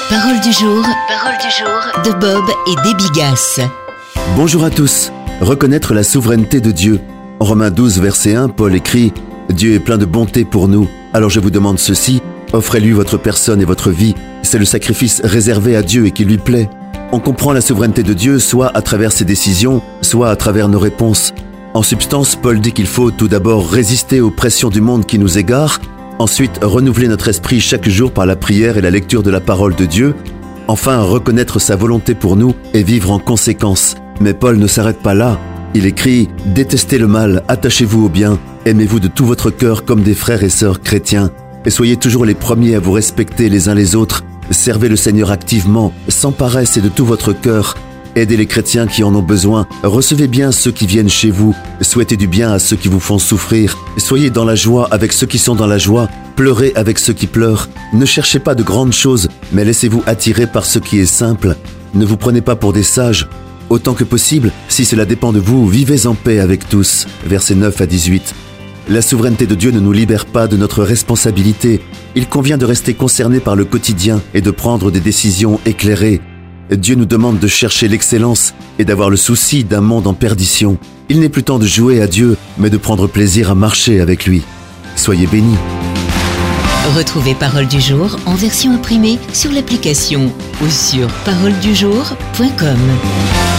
Parole du jour de Bob et Déby Gass. Bonjour à tous. Reconnaître la souveraineté de Dieu. En Romains 12, verset 1, Paul écrit « Dieu est plein de bonté pour nous. Alors je vous demande ceci, offrez-lui votre personne et votre vie. C'est le sacrifice réservé à Dieu et qui lui plaît. » On comprend la souveraineté de Dieu soit à travers ses décisions, soit à travers nos réponses. En substance, Paul dit qu'il faut tout d'abord résister aux pressions du monde qui nous égarent, ensuite renouveler notre esprit chaque jour par la prière et la lecture de la parole de Dieu, enfin reconnaître sa volonté pour nous et vivre en conséquence. Mais Paul ne s'arrête pas là. Il écrit « Détestez le mal, attachez-vous au bien, aimez-vous de tout votre cœur comme des frères et sœurs chrétiens, et soyez toujours les premiers à vous respecter les uns les autres. Servez le Seigneur activement, sans paresse et de tout votre cœur. Aidez les chrétiens qui en ont besoin. Recevez bien ceux qui viennent chez vous. Souhaitez du bien à ceux qui vous font souffrir. Soyez dans la joie avec ceux qui sont dans la joie. Pleurez avec ceux qui pleurent. Ne cherchez pas de grandes choses, mais laissez-vous attirer par ce qui est simple. Ne vous prenez pas pour des sages. Autant que possible, si cela dépend de vous, vivez en paix avec tous. Versets 9 à 18. La souveraineté de Dieu ne nous libère pas de notre responsabilité. Il convient de rester concerné par le quotidien et de prendre des décisions éclairées. Dieu nous demande de chercher l'excellence et d'avoir le souci d'un monde en perdition. Il n'est plus temps de jouer à Dieu, mais de prendre plaisir à marcher avec lui. Soyez bénis. Retrouvez Parole du jour en version imprimée sur l'application ou sur paroledujour.com.